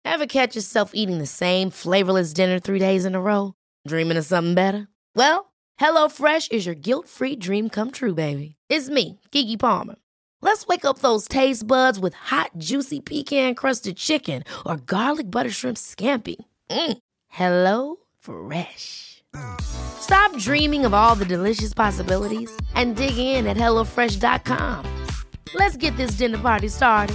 Ever catch yourself eating the same flavorless dinner 3 days in a row? Dreaming of something better? Well, HelloFresh is your guilt-free dream come true, baby. It's me, Keke Palmer. Let's wake up those taste buds with hot, juicy pecan-crusted chicken or garlic butter shrimp scampi. Hello Fresh. Stop dreaming of all the delicious possibilities and dig in at HelloFresh.com. Let's get this dinner party started.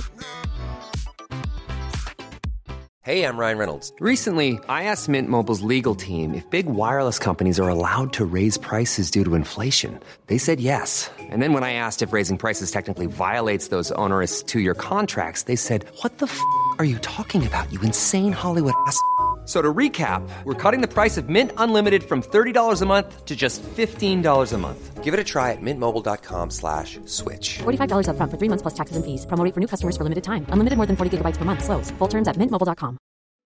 Hey, I'm Ryan Reynolds. Recently, I asked Mint Mobile's legal team if big wireless companies are allowed to raise prices due to inflation. They said yes. And then when I asked if raising prices technically violates those onerous 2-year contracts, they said, "What the f*** are you talking about, you insane Hollywood ass?" So to recap, we're cutting the price of Mint Unlimited from $30 a month to just $15 a month. Give it a try at mintmobile.com/switch. $45 up front for 3 months plus taxes and fees. Promo rate for new customers for limited time. Unlimited more than 40 gigabytes per month. Slows full terms at mintmobile.com.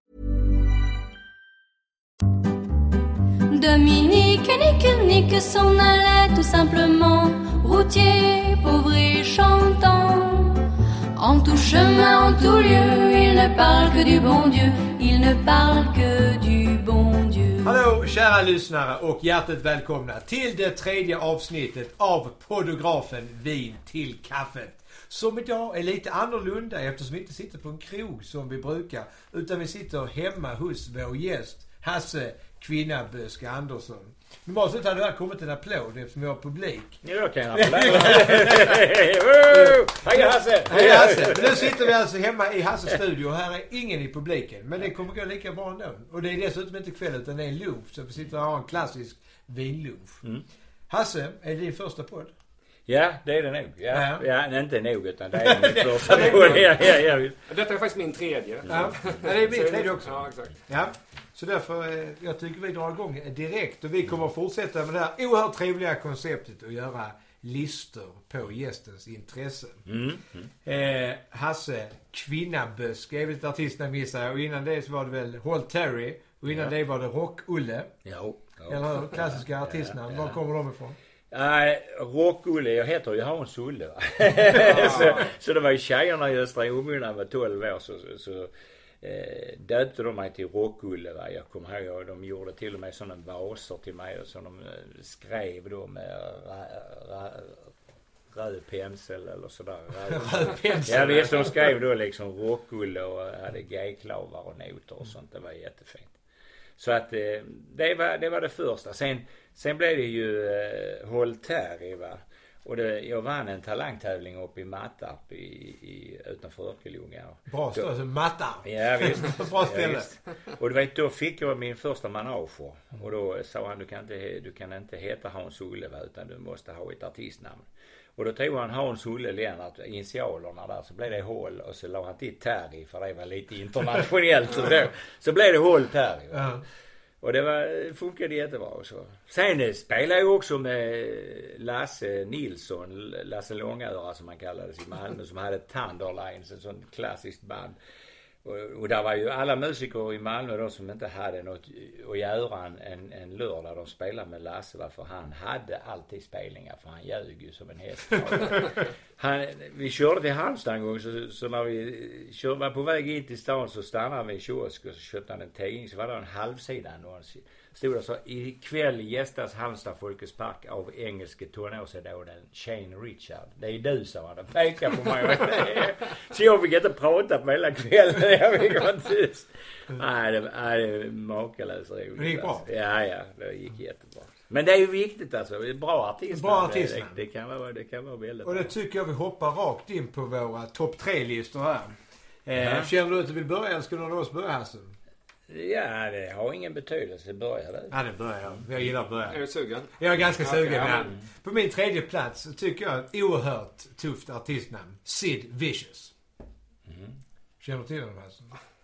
Dominique nique s'en allait tout simplement, routier, pauvre et chantant. En tout chemin, en tout lieu, il ne parle que du bon Dieu, il ne parle que du bon Dieu. Hallå kära lyssnare och hjärtligt välkomna till det 3:e avsnittet av poddografen Vin till kaffet. Som idag är lite annorlunda eftersom vi inte sitter på en krog som vi brukar, utan vi sitter hemma hos vår gäst Hasse Kvinnabösk Andersson. Men bara så att det här kommit en applåd eftersom vi har publik. Ja, kan jag applåd. Hej Hasse! Hej Hasse! Nu sitter vi alltså hemma i Hasses studio och här är ingen i publiken. Men det kommer gå lika bra ändå. Och det är dessutom inte kväll utan det är en lunch. Så vi sitter och har en klassisk vinlunch. Hasse, är det din första podd? Ja, det är det nog. Ja, inte nog utan det är min första podd. Ja. Detta är faktiskt min tredje. Ja, det är min tredje också. Ja, exakt. Ja. Så därför, jag tycker vi drar igång direkt och vi kommer att fortsätta med det här oerhört trevliga konceptet att göra listor på gästens intressen. Hasse Kvinnabösk är väl ett artistnamn gissar jag, och innan det så var det väl Holt Terry och innan det var det Rock-Ulle. Ja. Eller klassiska artistnamn, var kommer de ifrån? Rock-Ulle, jag heter ju Hans-Ulle va? så det var ju tjejerna i Östra Åby när jag var 12 år så döpte de mig till Rock-Ulle va? Jag kommer ihåg, de gjorde till och med sådana vaser till mig och så de skrev då med röd pensel eller sådär. Röd pensel? Ja visst, de skrev då liksom Rock-Ulle och hade g-klavar och noter och sånt, det var jättefint. Så att det var det första. Sen blev det ju Holterri va. Och jag vann en talangtävling uppe i Mattarp utanför Örkelljunga. Bra stå, alltså Mattarp. Ja visst. Bra ställe. Ja, och du vet, då fick jag min första manager. Och då sa han, du kan inte heta Hans-Ulle utan du måste ha ett artistnamn. Och då tog han Hans-Ulle Lennart, initialerna där, så blev det Håll och så la han till Terry för det var lite internationellt. så blev det Håll Terry. Och det funkade jättebra och så. Sen spelade jag också med Lasse Nilsson, Lasse Långöra som man kallades i Malmö, som hade Thunderlines, en sån klassiskt band. Och där var ju alla musiker i Malmö då som inte hade något att göra en lördag de spelade med Lasse, varför han hade alltid spelningar för han ljög ju som en häst. Vi körde till Halmstad en gång så när vi var på väg in till stan så stannade vi i kiosk och så köpte han en tidning, så var det en halvsida annons. Stod det så: ikväll gästas Halmstad Folkets Park av engelske tonårsidålen Shane Richard. Det är du, sa han, pekade på mig. Så jag fick inte prata på hela kvällen. Jag fick vara tyst. Nej, det är makalöst roligt. Det gick bra? Ja, det gick jättebra. Men det är ju viktigt alltså, bra artister. Bra artister. Det kan vara väldigt bra. Och det tycker jag vi hoppar rakt in på våra topp 3-listor här. Känner du att du vill börja eller ska du någon börja här sen? Ja, det har ingen betydelse. Börjar det? Ja, det börjar jag. Jag gillar att börja. Är du sugen? Jag är ganska sugen. Okay. På min tredje plats tycker jag ett oerhört tufft artistnamn. Sid Vicious. Känner du till honom alltså?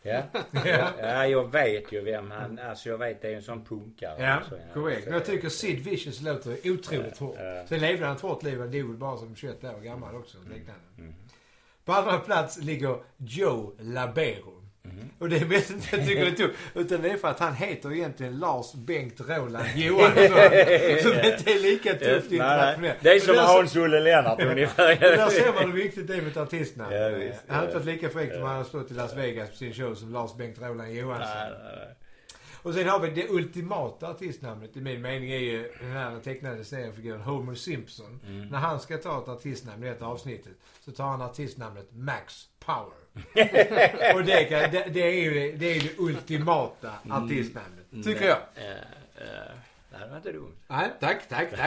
Ja, jag vet ju vem han... Alltså jag vet, det är en sån punkare. Ja, korrekt. Men jag tycker Sid Vicious låter otroligt hårt. Sen levde han ett hårt liv. Han dog bara som 21 år gammal också. På andra plats ligger Joe Labero. Och det är mest inte jag tycker det är tufft. Utan det är för att han heter egentligen Lars Bengt Roland Johansson. Så det är lika tufft internationellt. Det är som Hans-Olle Lennart ungefär. Där ser man hur viktigt det är med ett artistnamn. Ja, visst. Han hade inte varit lika fräckt om han hade stått i Las Vegas på sin show som Lars Bengt Roland Johansson. Nej. Och sen har vi det ultimata artistnamnet. I min mening är ju den här tecknade seriefiguren Homer Simpson. När han ska ta ett artistnamn i ett avsnittet så tar han artistnamnet Max Power. Och det är det ultimata artistnamnet. Tycker jag. Det var inte dumt. Nej, tack.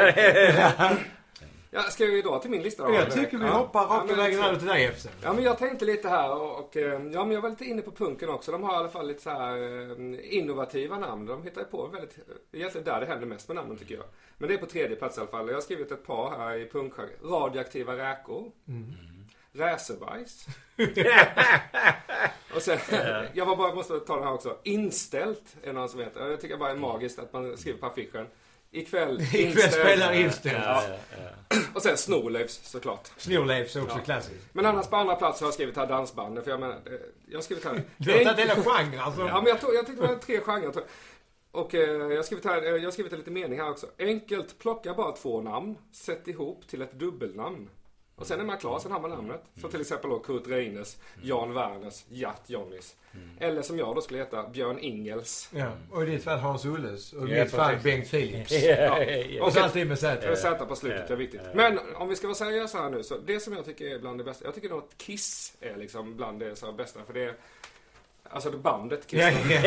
Ja, ska vi dra till min lista då? Jag tycker vi hoppar rakt vägen över till dig efter. Ja, men jag tänkte lite här och men jag var lite inne på punken också. De har i alla fall lite så här innovativa namn. De hittar på väldigt, egentligen där det händer mest med namnen tycker jag. Men det är på tredje plats i alla fall. Jag har skrivit ett par här i punkgenre. Radioaktiva räkor. Räsebajs. Och sen, jag måste ta den här också. Inställt är någon som heter. Jag tycker bara är magiskt att man skriver på affischen. Ikväll spelar inställd. Ja. Och sen Snorleifs såklart. Snorleifs är också klassiskt. Men annars på andra plats har jag skrivit här dansbanden. För jag menar, jag har skrivit här... Du har tagit hela genren alltså. Ja, men jag tyckte det var 3 genrer. Och jag har skrivit en liten mening här också. Enkelt, plocka bara 2 namn. Sätt ihop till ett dubbelnamn. Och sen är man klar, sen har man namnet. Så till exempel då Kurt Reines, Jan Werners, Jatt Johnnys. Eller som jag då skulle heta Björn Ingels. Ja, och i ditt fall Hans Ulles. Och i mitt fall Bengt Philips. Och så alltid med Z. Z på slutet är viktigt. Men om vi ska vara seriösa här nu, så det som jag tycker är bland det bästa. Jag tycker nog att Kiss är liksom bland det så bästa. För det är alltså det bandet Kiss.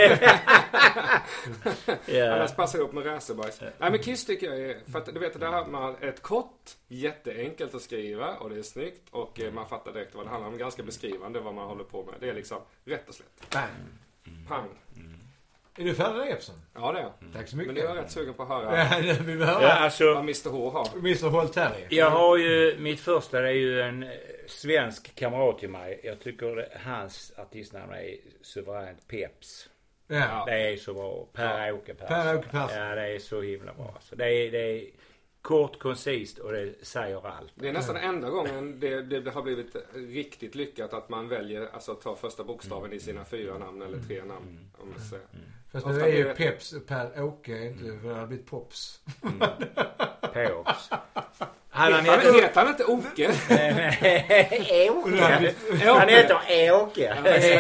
Annars passar det upp med Räsebajs. Nej, men Kiss tycker jag är, för att du vet, där har man ett kort, jätteenkelt att skriva och det är snyggt och man fattar direkt vad det handlar om. Ganska beskrivande vad man håller på med. Det är liksom rätt och slätt. Pang. Är du färdig Epson? Ja, det är jag. Tack så mycket. Men nu är jag rätt sugen på att höra. Vi vill höra. Ja, alltså, vad Mr. H har. Mr. Holterry. Jag har ju, mitt första, det är ju en svensk kamrat till mig. Jag tycker hans artistnamn är suveränt Peps. Ja. Det är så bra. Per-Åke Persson. Per-Åke Persson. Ja, det är så himla bra. Så det är kort, koncist och det säger allt. Det är nästan enda gången det har blivit riktigt lyckat att man väljer alltså ta första bokstaven i sina 4 namn eller 3 namn. Om man säger. Fast nu är ju Peps Per-Åke inte för det har blivit Pops. Pops. Han heter inte Åke. Åke. Han heter Åke.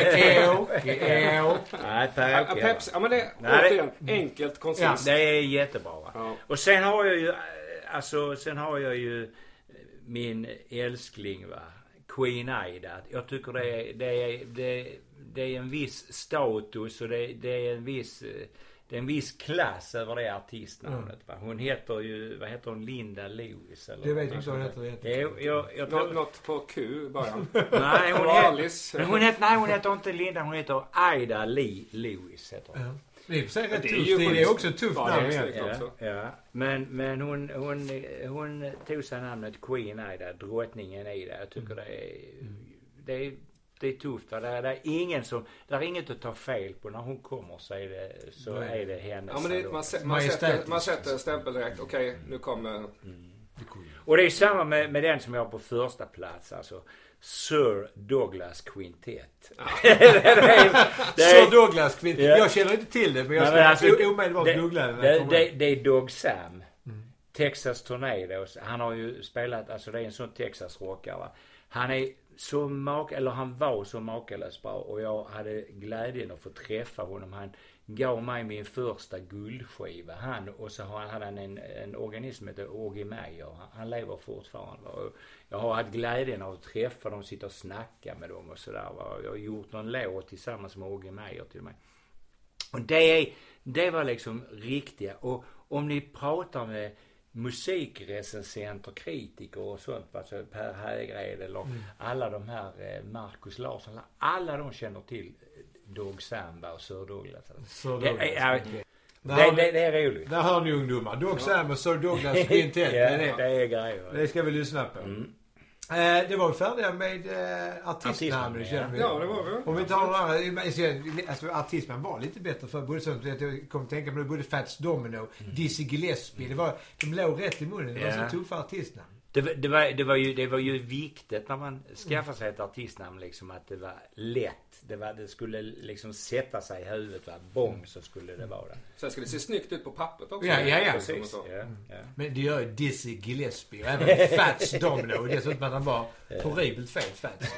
Nej, Per-Åke. Peps, ja men det är återigen enkelt koncist. Ja, det är jättebra. Ja. Och sen har jag ju min älskling Queen Aida. Jag tycker det är en viss status och det är en viss klass över det artistnamnet. Hon heter ju, vad heter hon, Linda Lewis eller? Det vet inte vad hon heter. Jag tror något på Q bara. Nej, hon heter inte Linda, hon heter Aida Lee Lewis heter hon. Ja. Det är för rätt tufft. Det är också ett tufft namn. Ja. Men hon tog sig namnet Queen Aida, drottningen Aida. Jag tycker det är tufft. Det är inget att ta fel på när hon kommer så är det hennes. Ja, men man sätter stämpel direkt. Okej, nu kommer... Och det är samma med den som jag har på första plats. Alltså Sir Douglas Quintet. Sir Douglas Quintet. Jag känner inte till det, men jag ska omedelbart googla det. Det är Dog Sam. Texas Tornadoes. Han har ju spelat, alltså det är en sån Texas-rockare. Han är så han var så makalös bra och jag hade glädjen att få träffa honom. Han gav mig min första guldskiva. Och så hade han en organism som heter Åge Meyer. Han lever fortfarande. Och jag har haft glädjen av att träffa dem, sitta och snacka med dem och sådär. Jag har gjort någon låt tillsammans med Åge Meyer till mig. Och det var liksom riktiga. Och om ni pratar med musikrecensenter, kritiker och sånt, alltså Per Hägred eller alla de här Marcus Larsson, alla de känner till Dog Samba och Sir Douglas. Det är roligt. Där hör ni ungdomar. Dog Sam och Sir Douglas Quintet. Det är grejer. Det ska vi lyssna på. Det var vi färdiga med artistnamn. Ja, det var vi. Om vi tar några, alltså artistnamn var lite bättre för både sånt att jag kom att tänka på både Fats Domino, Dizzy Gillespie. De låg rätt i munnen. Det var så tuffa artistnamn. Det var ju viktigt när man skaffade sig ett artistnamn liksom, att det var lätt. Det skulle liksom sätta sig i huvudet, va? Bång så skulle det vara. Sen skulle det se snyggt ut på pappret också. Ja. Precis. Ja. Men det gör ju Dizzy Gillespie och även Fats Domino. Dessutom att han var horribelt fet Fats.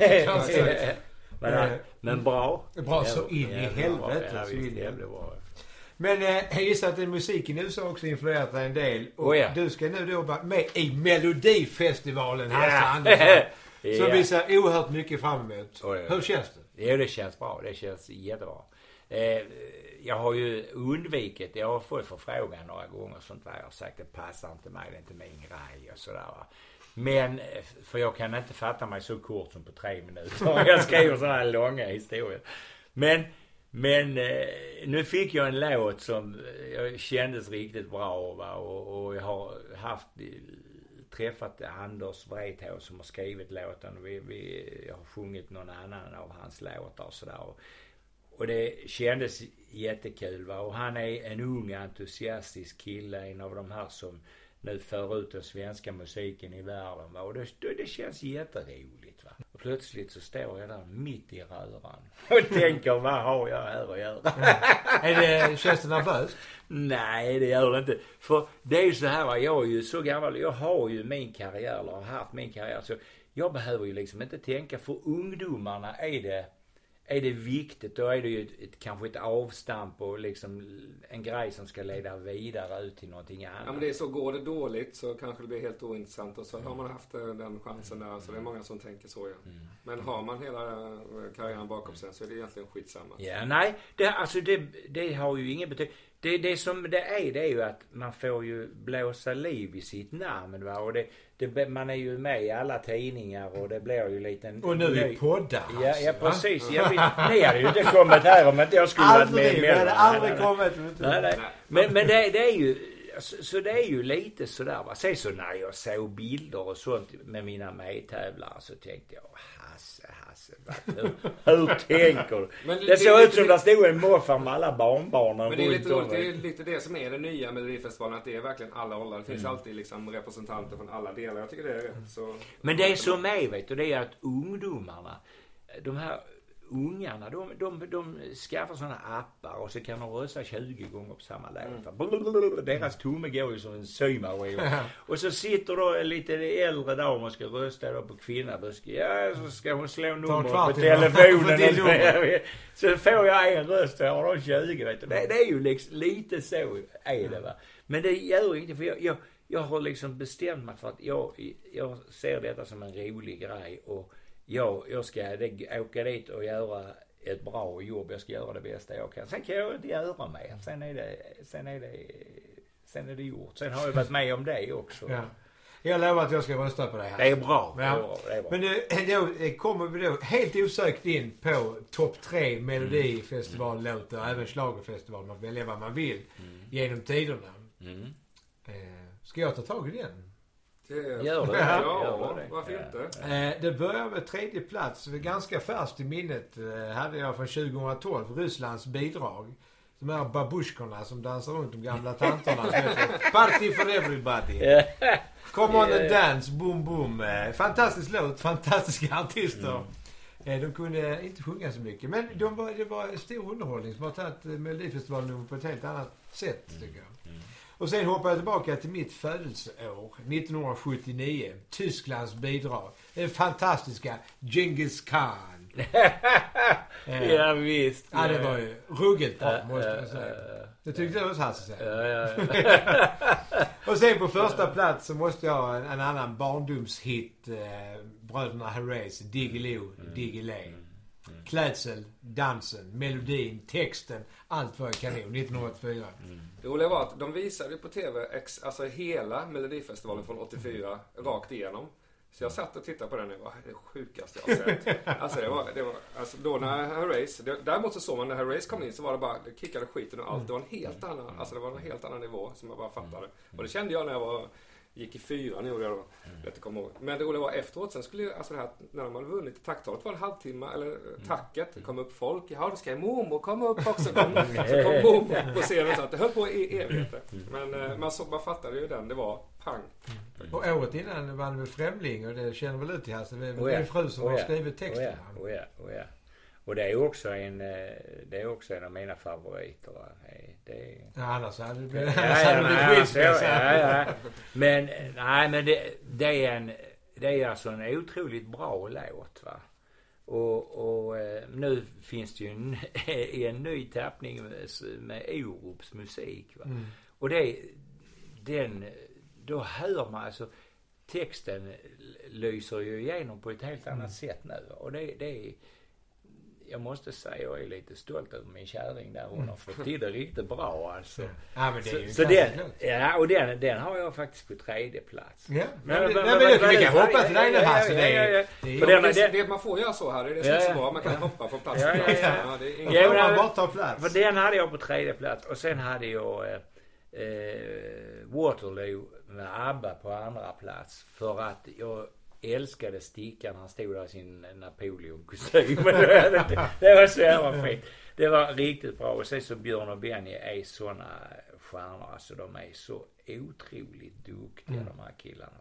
Men bra. Bra så in i helvete. Ja, det bra. Men jag gissar att den musiken i USA också influerat dig en del. Och du ska nu då vara med i Melodifestivalen, Hasse Andersson. Som vi ser oerhört mycket fram emot. Hur känns det? Ja, det känns bra. Det känns jättebra. Jag har ju undvikit, jag har fått förfrågan några gånger och sånt där. Jag har sagt det passar inte mig, det är inte min grej och sådär. Men, för jag kan inte fatta mig så kort som på 3 minuter. Jag skriver sådana här långa historier. Men nu fick jag en låt som kändes riktigt bra, va? Och jag har träffat Anders Wrethov som har skrivit låten. Jag har sjungit någon annan av hans låtar och sådär. Och det kändes jättekul, va? Och han är en ung entusiastisk kille, en av de här som nu för ut den svenska musiken i världen, va? Och det känns jätteroligt, va? Och plötsligt så står jag där mitt i röran och tänker, vad har jag här att göra? Känns det nervöst? Nej, det gör det inte. För det är ju så här, va? Jag är ju så gammal, jag har ju min karriär, eller har haft min karriär, så jag behöver ju liksom inte tänka. För ungdomarna är det viktigt, då är det ju kanske ett avstamp och liksom en grej som ska leda vidare ut till någonting annat. Ja, men det är så, går det dåligt så kanske det blir helt ointressant, och så har man haft den chansen där, så det är många som tänker så, ja. Men har man hela karriären bakom sig så är det egentligen skitsamma. Ja, nej, det har ju ingen betydelse. Det som det är ju att man får ju blåsa liv i sitt namn, va? Och man är ju med i alla tidningar och det blir ju lite... Och nu i poddar. Ja, precis. Ni hade ju inte kommit här om inte jag skulle varit med. Det hade aldrig kommit. Nej. Men det är ju... Så det är ju lite sådär, va. Sen så när jag såg bilder och sånt med mina medtävlare så tänkte jag, Hasse, hur tänker du? Det såg ut som det stod en morfar med alla barnbarnen. Men det är lite roligt, det är lite det som är det nya med Melodifestivalen, att det är verkligen alla åldrar. Det finns alltid liksom representanter från alla delar. Jag tycker det är rätt så... Men det är som är, vet du, det är att ungdomarna, de här ungarna, de skaffar sådana appar och så kan de rösta 20 gånger på samma låt. Deras tumme går ju som en symaskin. Och så sitter då lite äldre dam och ska rösta då på kvinna. Så ska hon slå nummer på telefonen. Så får jag en röst och har de 20, vet du. Det är ju liksom lite så är det, va. Men det gör inte, för jag har liksom bestämt mig för att jag ser detta som en rolig grej, och jag ska åka dit och göra ett bra jobb. Jag ska göra det bästa jag kan. Sen kan jag inte göra mer. Sen är det gjort. Sen har jag varit med om det också. Ja. Jag lovar att jag ska rösta på det här. Det är bra. Ja. Det är bra. Men då kommer vi då helt osökt in på topp 3 Melodifestivallåtar och även schlagerfestival. Man väljer vad man vill genom tiderna. Ska jag ta tag i den? Gör det. Ja, varför inte? Det börjar med 3:e plats. Ganska färskt i minnet hade jag från 2012 Rysslands bidrag. De här babushkorna som dansar runt de gamla tanterna. Party for everybody. Come on and dance, boom boom. Fantastisk låt, fantastiska artister. De kunde inte sjunga så mycket, men det var stor underhållning som har tagit Melodifestivalen på ett helt annat sätt, tycker jag. Och sen hoppar jag tillbaka till mitt födelseår, 1979. Tysklands bidrag. Den fantastiska Genghis Khan. Ja, visst. Ja, det var ju ruggigt bra, måste jag säga. Det tyckte jag också Hasse säga. Och sen på första plats så måste jag ha en annan barndomshit. Bröderna Herreys, Diggiloo, Diggiley. Klädsel, dansen, melodin, texten, allt var kanon 1984. Det roliga var att de visade på tv alltså hela Melodifestivalen från 84 rakt igenom. Så jag satt och tittade på den och det var det sjukaste jag har sett. Alltså det var alltså då när Herreys, däremot så såg man när Herreys kom in så var det bara, det kickade skiten och allt. Det var en helt annan, alltså det var en helt annan nivå som jag bara fattade. Och det kände jag när jag var gick i 4 gjorde jag då. Lätt att komma ihåg. Men det roliga var efteråt, sen skulle alltså det här, när de hade vunnit tacktalet var en halvtimme, eller tacket, det kom upp folk. Ja, då ska mormor komma upp också. Så kom mormor på scenen, så att det höll på i evigheter. Men man fattade ju den, det var pang. Och året innan vann vi Främling, och det känner väl ut i halsen. Det är min fru som har skrivit texten. Och det är också en av mina favoriter. Annars hade det blivit Men det är alltså en otroligt bra låt, va. Och nu finns det ju en ny tappning med Orups musik, va. Och då hör man alltså texten lyser ju igenom på ett helt annat sätt nu, och det är, jag måste säga, jag är lite stolt över min kärring där, hon har fått till det riktigt bra alltså. Ja, men det är ju så den har jag faktiskt på 3:e plats. Ja. Men vi kan hoppa till den här. Man får göra så här, det är det som är så bra, man kan hoppa från plats till plats. Man bara tar plats. För den hade jag på 3:e plats, och sen hade jag Waterloo med ABBA på 2:a plats, för att jag älskade Stickan, han stod där i sin Napoleon-kostym. Det var så jävla fint. Det var riktigt bra. Och sen så Björn och Benny är såna stjärnor, alltså de är så otroligt duktiga, de här killarna.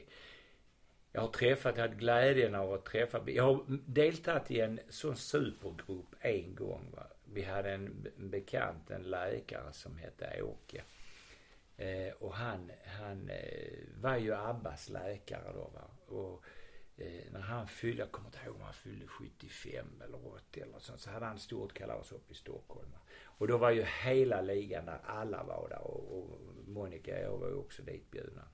Jag har haft glädjen av att träffa, jag har deltagit i en sån supergrupp en gång, va. Vi hade en bekant, en läkare som hette Åke. Och han var ju Abbas läkare då, va. Och när han fyllde, jag kommer inte ihåg om han fyllde 75 eller 80 eller sånt, så hade han stort kalas upp i Stockholm, va. Och då var ju hela ligan där, alla var där, och Monica och jag var ju också dit bjudna.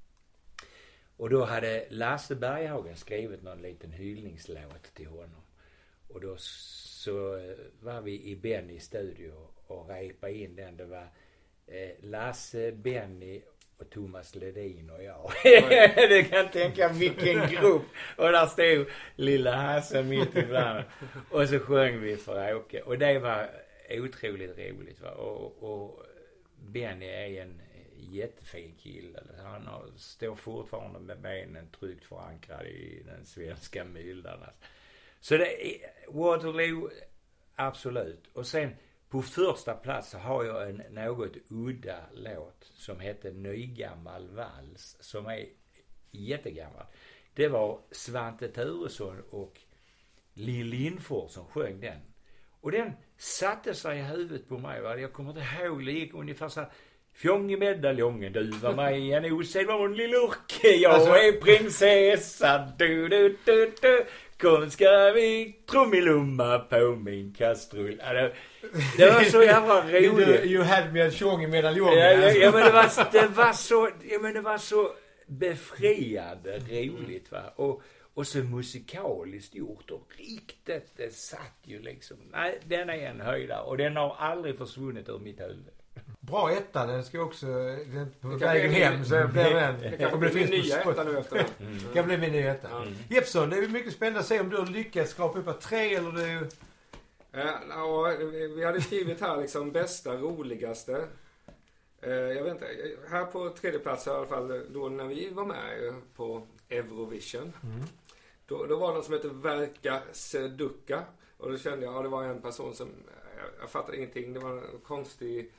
Och då hade Lasse Berghagen skrivit någon liten hyllningslåt till honom. Och då så var vi i Benny studio och repa in den. Det var Lasse, Benny och Thomas Ledin och jag. Du kan tänka vilken grupp. Och där stod lilla Hasse mitt ibland. Och så sjöng vi för Åke. Och det var otroligt roligt, va? Och Benny är en jättefin kille. Han står fortfarande med benen tryggt förankrad i den svenska myldan. Så det är Waterloo, absolut. Och sen på första plats så har jag en något udda låt som heter Nygammal vals, som är jättegammal. Det var Svante Thuresson och Lill Lindfors som sjöng den. Och den satte sig i huvudet på mig, va? Jag kommer inte ihåg, det gick ungefär så här: fjong i medaljongen, du var mig en osedvanlig lurke, jag är prinsessa, du. Kom ska vi trummilumma på min kastrull. Det var så jävla roligt. You had me a tjong i medaljongen. Ja, men det var så befriande roligt, va. Och så musikaliskt gjort och riktigt, det satt ju liksom. Nej, den är en höjdare och den har aldrig försvunnit ur mitt huvud. Bra etta, den ska också på vägen hem, så blir den. Det kanske blir min nya etta nu efter. Det kan bli min nya etta. Jeppsson, det är mycket spännande att se om du har lyckats skrapa upp 3 eller du... Ja, vi hade skrivit här liksom bästa, roligaste. Jag vet inte, här på 3:e plats i alla fall, då när vi var med på Eurovision. Då var det någon som heter Verka Seduka. Och då kände jag, det var en person som, jag fattade ingenting, det var en konstig,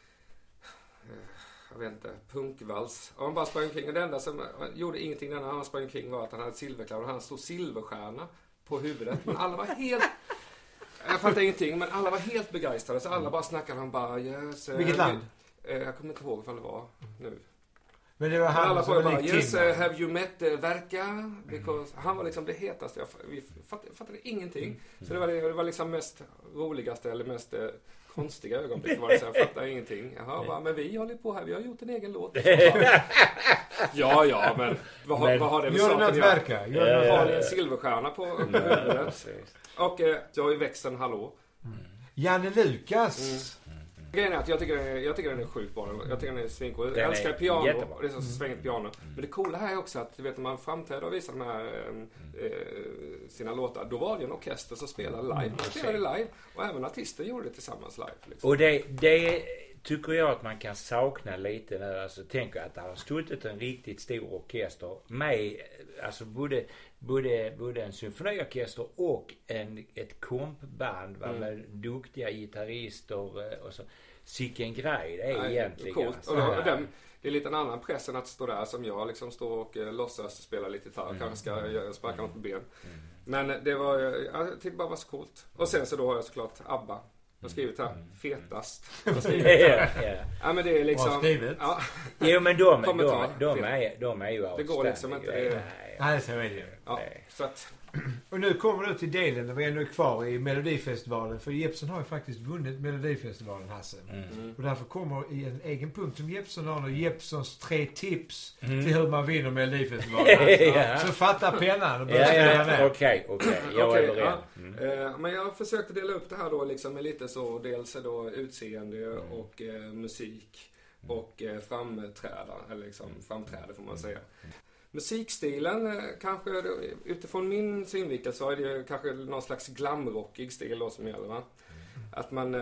jag vet inte, punkvals. Och han bara sprang omkring, och det enda som gjorde ingenting när han sprang omkring var att han hade silverkläder och han stod silverstjärna på huvudet. Men alla var helt, jag fattade ingenting, men alla var helt begeistrade, så alla bara snackade om bara, yes. Vilket land? Jag kommer inte ihåg vad det var nu. Men det var han alla som bara, var yes, have you met Verka? Because han var liksom det hetaste. Vi fattade ingenting. Så det var liksom mest roligaste eller mest konstiga ögonblick. Så jag fattade ingenting. Jaha, bara, men vi håller på här. Vi har gjort en egen låt. Ja, men vad har det med saken att Verka? Har ni en silverstjärna på huvudet? Och jag är växeln, hallå. Janne Lukas. Grejen är att jag tycker den är sjukt bra. Jag tycker den är svincool. Jag älskar piano. Jättebra. Och det är så svängt piano. Men det coola här är också att du vet, när man framträder och visar de här sina låtar, då var det en orkester som spelade live. De spelade live. Och även artister gjorde det tillsammans live. Liksom. Och det tycker jag att man kan sakna lite nu. Alltså tänk att det har stått en riktigt stor orkester med, alltså både en symfoniorkester och ett kompband med duktiga gitarrister och så. Sicken grej det är egentligen. Coolt. Och det är lite en annan press än att stå där som jag liksom står och låtsas spela lite gitarr. Kanske ska sparka något på ben. Men det var, jag tyckte bara var så coolt. Och sen så då har jag såklart ABBA. Jag har skrivit här, fetast. Ja men det är liksom... Ja. Jo men de är ju det går liksom inte. Nej, så är det. Ja, så att... Och nu kommer du till delen när vi är nu kvar i Melodifestivalen. För Jeppson har ju faktiskt vunnit Melodifestivalen, Hasse. Och därför kommer i en egen punkt som Jeppson har och Jeppsons 3 tips till hur man vinner Melodifestivalen. Så fatta pennan och börja skriva ner. Okej. Jag är beredd. Men jag försökte dela upp det här då liksom med lite så dels då utseende och musik och framträda får man säga. Musikstilen kanske utifrån min synvinkel så är det kanske någon slags glamrockig stil då som gäller, va? Att man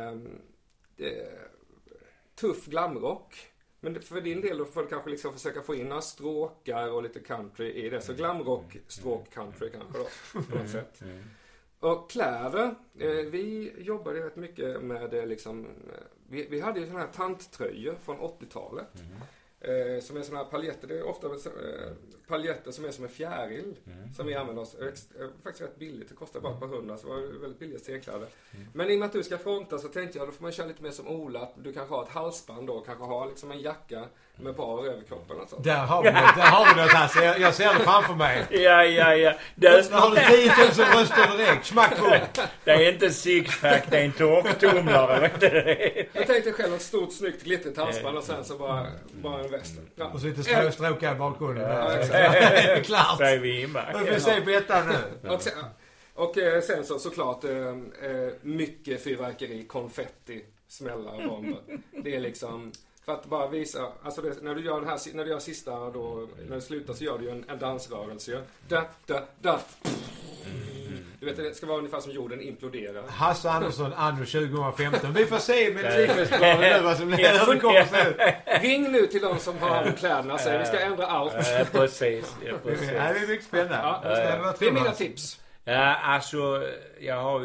tuff glamrock, men för din del då får du kanske liksom försöka få in några stråkar och lite country i det, så glamrock, stråk, country kanske då på något sätt. Och kläder, vi jobbade rätt mycket med liksom, vi hade ju såna här tanttröjor från 80-talet. Som är såna här paljetter. Det är ofta paljetter som är som en fjäril som vi använder oss. Faktiskt rätt billigt. Det kostar bara ett par hundra, så det var väldigt billiga scenkläder. Men i och med att du ska fronta så tänkte jag då får man köra lite mer som Ola. Att du kanske har ett halsband då, kanske ha liksom en jacka med par över kroppen och så. Där har vi något här. Så jag ser det framför mig. Ja. Där har du 10 000 röster direkt. Smack på. Det är inte sixpack, det är en torktumlare. Jag tänkte själv ett stort snyggt glittrigt halsband och sen så bara en väst. Ja. Och så lite småstråkar i bakgrunden. Klart. Vi får se på ettan nu. Och sen så såklart mycket fyrverkeri, konfetti, smällar, bomber. Det är liksom för att bara visa, alltså det, när du gör sista då, när du slutar så gör du ju en dansrörelse. Da. Du vet, det ska vara ungefär som jorden imploderar. Hasse Andersson, anno 2015. Vi får se med Melodifestivalen nu vad som kommer. Ring nu till de som har kläderna, så vi ska ändra allt. Precis. Det är mycket spännande. Det är mina tips. Ja, alltså jag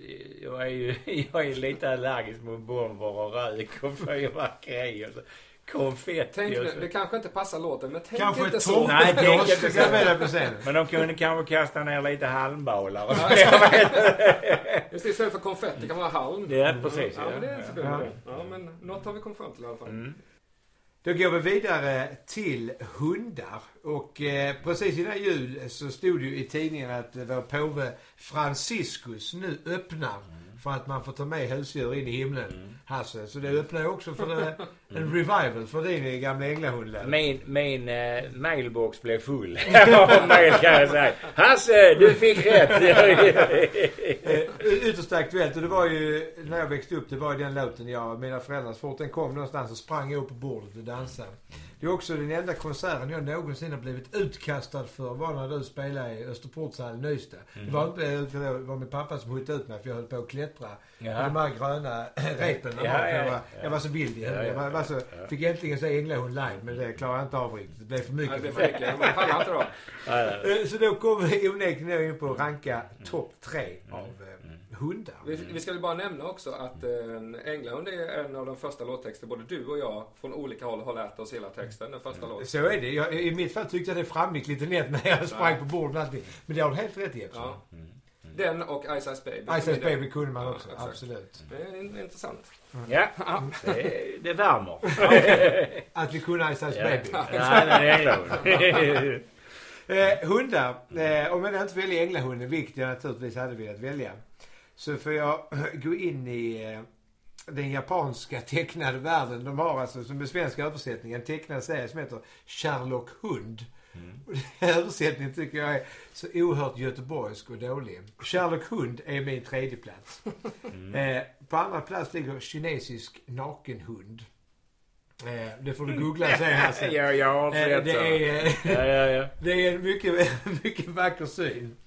är lite allergisk mot bomber och rök och fyrverkeri och så. Konfetti. Tänk, det kanske inte passar låten, men tänk kanske inte så. Nej, tänk inte så. Men de kunde kanske kasta ner lite halmbollar. Just istället för konfetti kan man ha halm. Ja, precis. Ja, men det är inte så dumt. Ja, men något har vi kommit fram till i alla fall. Då går vi vidare till hundar. Och precis innan jul så stod det ju i tidningen att vår påve Franciscus nu öppnar för att man får ta med husdjur in i himlen. Hasse, så det öppnar också för en revival för din gamla änglahund. Min mailbox blev full. Mail kan jag säga. Hasse, du fick rätt. Ytterst aktuellt, och det var ju när jag växte upp, det var ju den låten mina föräldrar, så fort den kom någonstans så sprang jag upp på bordet och dansade. Det är också den enda konserten jag någonsin har blivit utkastad för var när du spelade i Österportshall Nystad. Det var min pappa som hotade ut mig för jag höll på att klättra. De här gröna repen. Jag var så vild i huvudet. Jag fick äntligen se Änglahund live, men det klarade jag inte av riktigt. Det blev för mycket för mig. Så då kommer vi onekligen in på att ranka topp 3 av hundar. Vi ska väl bara nämna också att Änglahund är en av de första låttexter både du och jag från olika håll har lärt oss hela texten, den första låten. Så är det. I mitt fall tyckte jag det framgick lite nätt när jag sprang på bordet och allting. Men det har du helt rätt i. Ja. Den och Ice Ice Baby. Ice Ice Baby kunde man också, absolut. Det är intressant. Ja, det värmer. Att vi kunde Ice Ice Baby. Nej, det är Änglahund. Hundar, om jag inte väljer Änglahunden, vilket jag naturligtvis hade velat välja, så får jag gå in i den japanska tecknade världen. De har alltså som med svenska översättning en tecknad serie som heter Sherlock Hund. Och den översättningen tycker jag är så oerhört göteborgsk och dålig. Sherlock Hund är min 3:e plats. På andra plats ligger kinesisk nakenhund. Det får du googla sen här. Ja, det är en mycket vacker syn.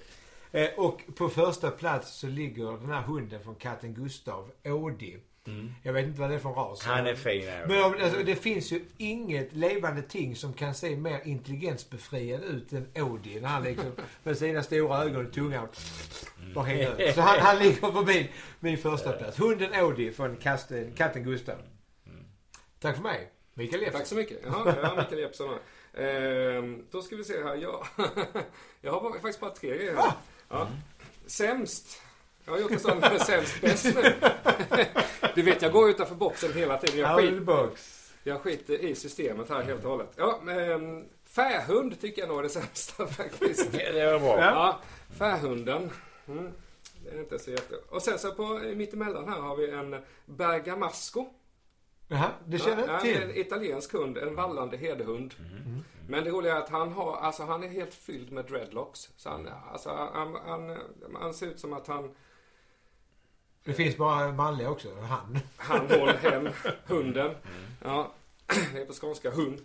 Och på första plats så ligger den här hunden från katten Gustav, Ådi. Jag vet inte vad det är för ras. Han är fin. Men alltså, det finns ju inget levande ting som kan se mer intelligensbefriad ut än Ådi. När han liksom med sina stora ögon och tunga bara hänger ut. Så han ligger på min första plats. Hunden Ådi från katten Gustav. Tack för mig. Mikael Jeppsson. Tack så mycket. Ja, Mikael Jeppsson. Då ska vi se här. Jag har faktiskt bara 3 grejer här. Ja. Sämst. Jag har gjort en sån sämst bäst nu. Du vet, jag går utanför boxen hela tiden. Jag skiter i systemet här helt och hållet. Ja, fähund tycker jag nog är det sämsta faktiskt. Det var bra. Ja, fähunden. Det är inte så jätte... Och sen så på mittemellan här har vi en bergamasco. Jaha, det känner jag till. En italiensk hund, en vallande herdehund. Men det roliga är att han är helt fylld med dreadlocks. Så han ser ut som att han... Det finns bara manliga också, Han håller hem hunden. Ja, det är på skånska hund.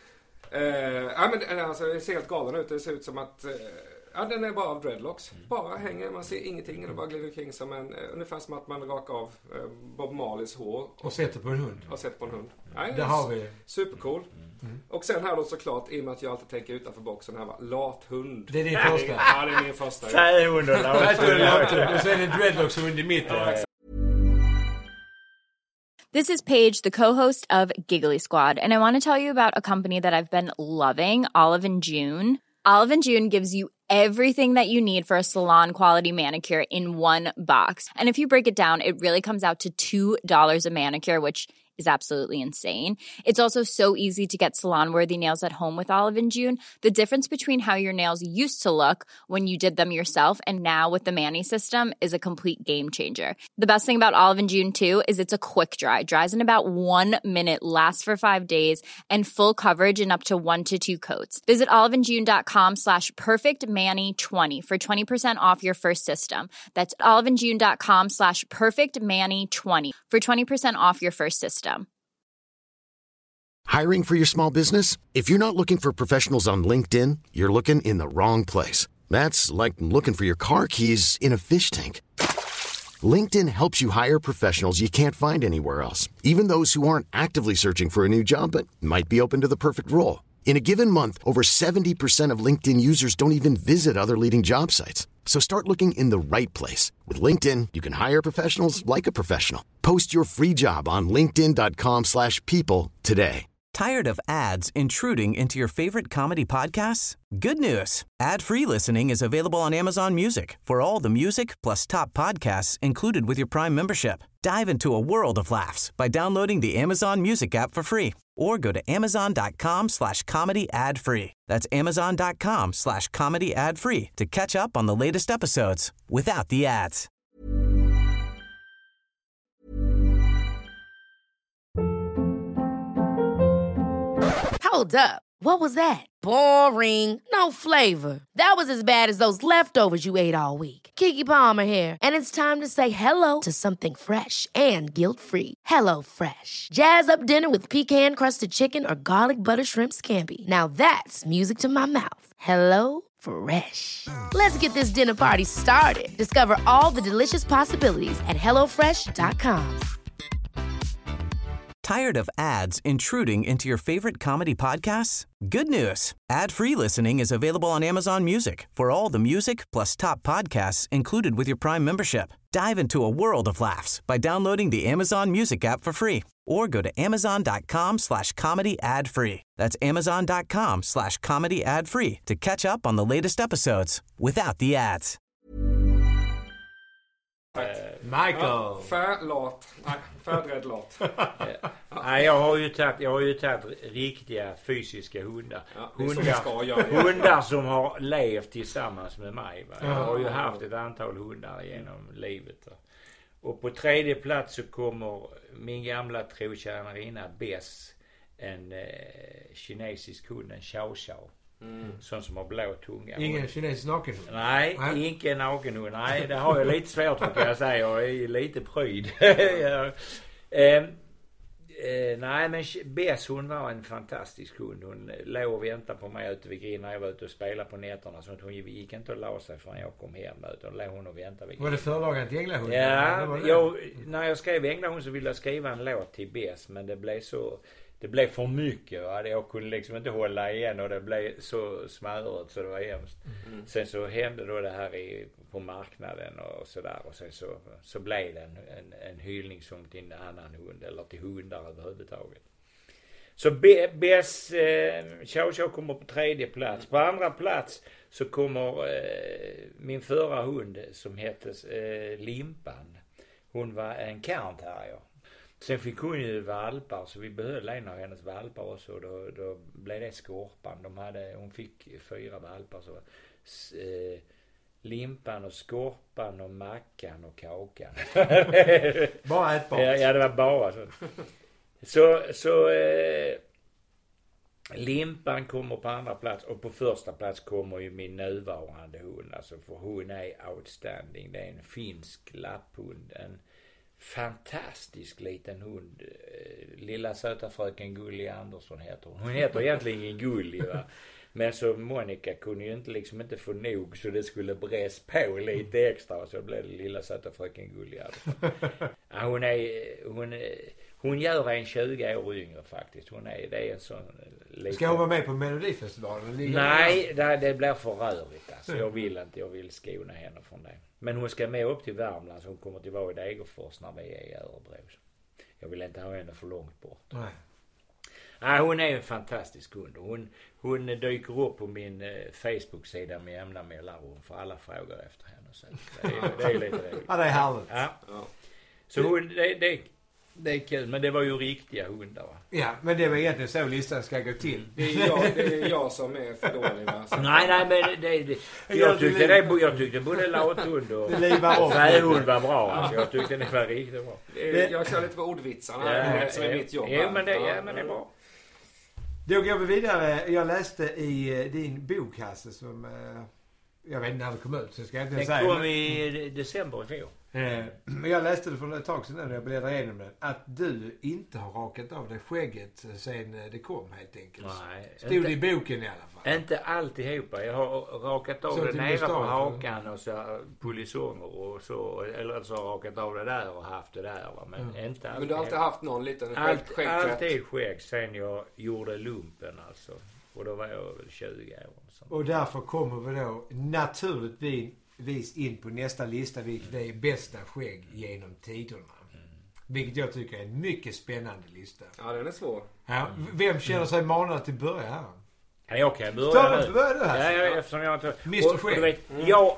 Men alltså, det ser helt galen ut. Det ser ut som att... den är bara av dreadlocks. Bara hänger, man ser ingenting. Det bara glider kring som ungefär som att man rakar av Bob Marleys hår. Och sätter på en hund. Nej, det har vi. Supercool. Och sen här då såklart, i och med att jag alltid tänker utanför boxen här, lathund. Det är din första. Ja, det är min första. Fähund och lathund. Och så är det dreadlockshund i mitten. This is Paige, the co-host of Giggly Squad, and I want to tell you about a company that I've been loving, Olive & June. Olive & June gives you everything that you need for a salon-quality manicure in one box. And if you break it down, it really comes out to $2 a manicure, which is absolutely insane. It's also so easy to get salon-worthy nails at home with Olive & June. The difference between how your nails used to look when you did them yourself and now with the Mani system is a complete game changer. The best thing about Olive & June, too, is it's a quick dry. Dries in about 1 minute, lasts for 5 days, and full coverage in up to 1 to 2 coats. Visit oliveandjune.com/perfectmani20 for 20% off your first system. That's oliveandjune.com/perfectmani20 for 20% off your first system. Hiring for your small business? If you're not looking for professionals on LinkedIn, you're looking in the wrong place. That's like looking for your car keys in a fish tank. LinkedIn helps you hire professionals you can't find anywhere else, even those who aren't actively searching for a new job but might be open to the perfect role. In a given month, over 70% of LinkedIn users don't even visit other leading job sites. So start looking in the right place. With LinkedIn, you can hire professionals like a professional. Post your free job on linkedin.com/people today. Tired of ads intruding into your favorite comedy podcasts? Good news. Ad-free listening is available on Amazon Music for all the music plus top podcasts included with your Prime membership. Dive into a world of laughs by downloading the Amazon Music app for free or go to amazon.com/comedy ad-free. That's amazon.com/comedy ad-free to catch up on the latest episodes without the ads. Hold up. What was that? Boring. No flavor. That was as bad as those leftovers you ate all week. Keke Palmer here, and it's time to say hello to something fresh and guilt-free. Hello Fresh. Jazz up dinner with pecan-crusted chicken or garlic butter shrimp scampi. Now that's music to my mouth. Hello Fresh. Let's get this dinner party started. Discover all the delicious possibilities at hellofresh.com. Tired of ads intruding into your favorite comedy podcasts? Good news. Ad-free listening is available on Amazon Music for all the music plus top podcasts included with your Prime membership. Dive into a world of laughs by downloading the Amazon Music app for free or go to amazon.com/comedy ad-free. That's amazon.com/comedy ad-free to catch up on the latest episodes without the ads. Michael. Färdräddlat. Nej, jag har ju tagit riktiga fysiska hundar. Ja, hundar som har levt tillsammans med mig. Va? Jag har ju haft ett antal hundar genom livet. Va? Och på 3:e plats så kommer min gamla trotjänarinna Bess, en kinesisk hund, en chow chow. Sån som har blå tunga. Ingen kinesisk nakenhund? Nej, inte nakenhund. Nej, det har jag lite svårt för, kan jag säga. Jag är lite pryd. Nej, men Bess, hon var en fantastisk hund. Hon låg och väntade på mig ute vid grinden när jag var ute och spelade på nätterna. Så hon gick inte och la sig förrän jag kom hem. Utan låg hon och väntade vid grinden. Var det förlagen till Änglahund? Ja, när jag skrev Änglahund så ville jag skriva en låt till Bess. Men det blev för mycket. Va? Jag kunde liksom inte hålla igen och det blev så smarrigt så det var hemskt. Sen så hände då det här på marknaden och sådär. Och sen så blev det en hyllningssång till en annan hund eller till hundar överhuvudtaget. Så Bess Chow Chow kommer på 3:e plats. På 2:a plats så kommer min förra hund som hette Limpan. Hon var en Cairn Terrier. Sen fick hon ju valpar så vi behöll en av hennes valpar också och då blev det Skorpan. Hon fick 4 valpar så Limpan och Skorpan och Mackan och Kakan. Bara ett barn. Ja, det var bara så. Limpan kommer på 2:a plats och på 1:a plats kommer ju min nuvarande hund. Alltså för hon är outstanding. Det är en finsk lapphund. En fantastisk liten hund. Lilla söta fröken Gulli Andersson heter hon. Hon heter egentligen Gulli, va. Men så Monica kunde ju inte få nog så det skulle bräs på lite extra så blev det lilla söta fröken Gulli Andersson. Ja, hon gör en 20 år yngre faktiskt. Det är en sån liten... Ska hon vara med på Melodifestivalen? Nej, det blir för rörigt alltså. Jag vill skona henne från det. Men hon ska med upp till Värmland så hon kommer till vara i Degerfors när vi är i Örebro. Jag vill inte ha henne för långt bort. Nej. Nej, hon är en fantastisk hund. Hon dyker upp på min Facebook-sida med jämna mellanrum för alla frågor efter henne. Så det är lite roligt. Ja, det är härligt. Ja. Så det är kul, men det var ju riktiga hundar, va? Ja, men det var egentligen så listan ska gå till. Det är jag som är för dålig, va? Nej, men jag tyckte både lauthund och fähund var bra. Alltså, jag tyckte det var riktigt bra. Jag kör lite på ordvitsarna som är mitt jobb. Ja, men det är bra. Då går vi vidare. Jag läste i din bok, Hasse, som... jag vet inte när det kom ut, så ska jag inte säga. Den kom i december i fjol. Men jag läste det för ett tag sedan när jag bläddrade igenom den. Att du inte har rakat av dig skägget sen det kom, helt enkelt. Nej. Stod det i boken i alla fall. Inte alltihopa. Jag har rakat av det nere på hakan och så polisonger och så. Eller så rakat av det där och haft det där. Va? Men inte alltid. Men du har alltid haft någon liten skäggklätt? Alltid skägg sen jag gjorde lumpen alltså. Och då var jag väl 20 år. Och därför kommer vi då naturligtvis in på nästa lista, vilket är bästa skägg genom tiderna. Vilket jag tycker är en mycket spännande lista. Ja, den är svår. Ja, vem känner sig manad till börja här? Ja, jag kan börja nu. Börja du här. Ja, eftersom jag inte... Mr. Skägg. Du vet,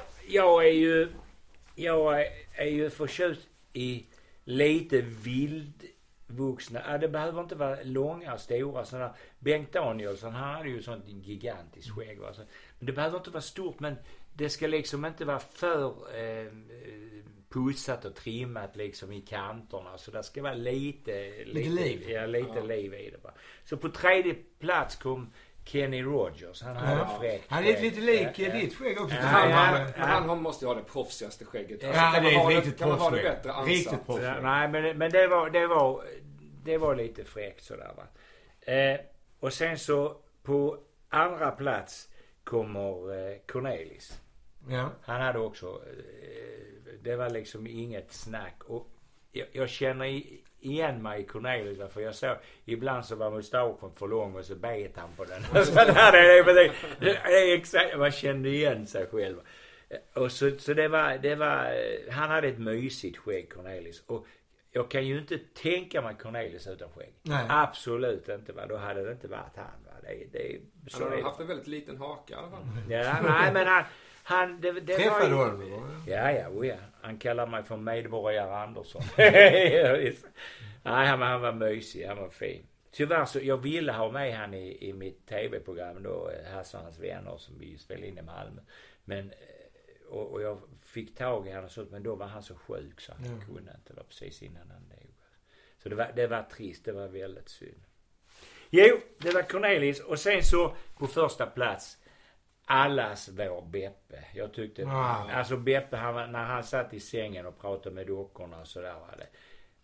jag är ju förtjust i lite vildvuxna. Ja, det behöver inte vara långa och stora sådana. Bengt Danielsson, han hade ju sånt gigantiskt skägg. Va? Men det behöver inte vara stort, men det ska liksom inte vara för pussat och trimmat liksom i kanterna. Så det ska vara lite liv. Ja, lite liv i det. Va? Så på 3:e plats kom Kenny Rogers. Han hade fräckt. Han är lite lik ditt skägg också. Han måste ju ha det proffsigaste skägget. Alltså, ja, det är riktigt kan man ha det bättre ansatt? Riktigt proffsigt. Nej, men det var lite fräckt sådär, va. Och sen så på 2:a plats kommer Cornelis. Ja. Han hade också det var liksom inget snack. Och jag känner igen mig i Cornelis, för jag såg ibland så var mustaschen för lång och så bet han på den. Det är exakt, man kände igen sig själv. Och så det var han hade ett mysigt skägg, Cornelis. Och jag kan ju inte tänka mig Cornelis utan skägg. Nej. Absolut inte, va. Då hade det inte varit han, va. Han har haft en väldigt liten haka i alla fall. Ja, nej, men han träffade du honom? Ja. Han kallar mig för medborgare Andersson. Nej, han var mysig, han var fin. Tyvärr så, jag ville ha med han i mitt tv-program då, Hasse och hans vänner som vi spelade in i Malmö. Men, och jag fick tag i honom, men då var han så sjuk så han kunde inte. Det var precis innan han dog. Så det var trist, det var väldigt synd. Jo, det var Cornelis. Och sen så på 1:a plats allas vår Beppe. Jag tyckte alltså Beppe, när han satt i sängen och pratade med dockorna och sådär, var det.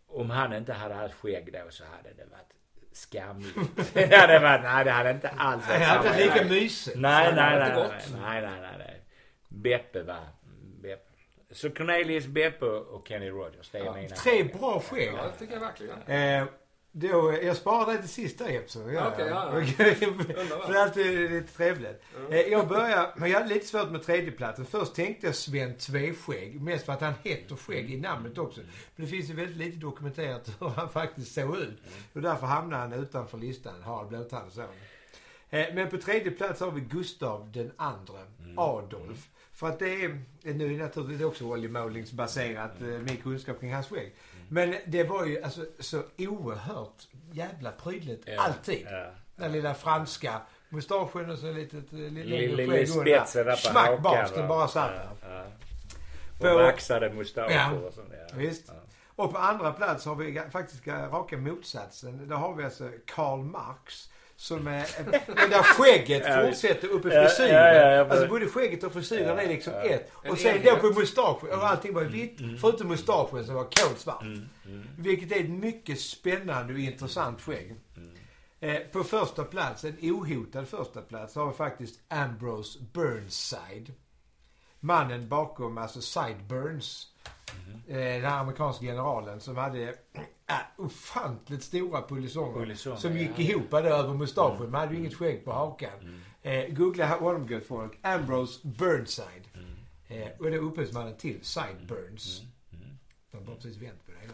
om han inte hade haft skägg då så hade det varit skamligt. Det hade inte alls varit samma. Det hade lika mysigt. Nej. Beppe var Beppe. Så Cornelius, Beppe och Kenny Rogers, det är mina. 3 bra skägg. Ja, det tycker jag verkligen. Jag sparar det till sista episod. Ja. För det är alltid lite trevligt. Jag men jag hade lite svårt med tredjeplatsen. Först tänkte jag Sven Tveskägg. Mest för att han heter Skägg i namnet också. Men det finns ju väldigt lite dokumenterat hur han faktiskt såg ut. Och därför hamnade han utanför listan. Harald Blåtand och så. Men på tredje plats har vi Gustav den andra. Adolf. För att det är nu naturligtvis också Olly Målings baserat min kunskap kring hans skägg. Men det var ju alltså så oerhört jävla prydligt alltid. Den lilla franska mustaschen och så lite spetsen där på smackbars, den bara satt. Och vaxade mustascher och sånt. Visst. Och på andra plats har vi faktiskt raka motsatsen. Där har vi alltså Karl Marx. Som är, där skägget fortsätter upp i frisyren. Alltså både skägget och frisyren är liksom ett. Och sen då på mustaschen. Och allting var vitt. Förutom mustaschen som var kolsvart. Vilket är ett mycket spännande och intressant skägg. På första plats, en ohotad första plats, har vi faktiskt Ambrose Burnside. Mannen bakom alltså Sideburns. Den amerikanska generalen som hade ofantligt stora polisonger som gick ihop där över mustaschen. Man hade ju inget skägg på hakan. Googla honom gott folk. Ambrose Burnside. Och det är upphovsmannen till Sideburns. De har precis vänt på det